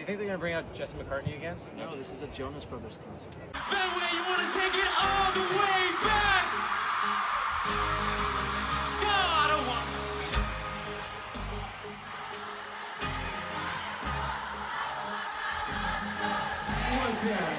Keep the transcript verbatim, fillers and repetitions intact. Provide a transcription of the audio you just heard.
you think they're gonna bring out Jesse McCartney again? No, this is a Jonas Brothers concert. Fenway, you want to take it all the way back? God, I want. What's that?